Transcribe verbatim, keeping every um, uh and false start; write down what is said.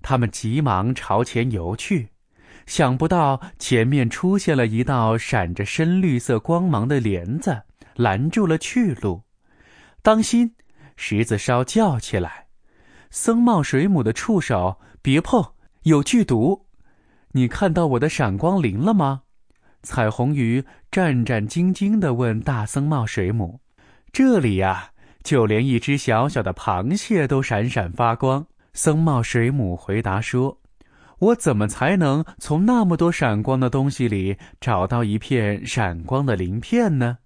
他们急忙朝前游去，想不到前面出现了一道闪着深绿色光芒的帘子，拦住了去路。当心！石子烧叫起来，僧帽水母的触手，别碰，有剧毒！你看到我的闪光铃了吗？彩虹鱼战战兢兢地问大僧帽水母。这里呀，就连一只小小的螃蟹都闪闪发光。僧帽水母回答说，我怎么才能从那么多闪光的东西里找到一片闪光的鳞片呢？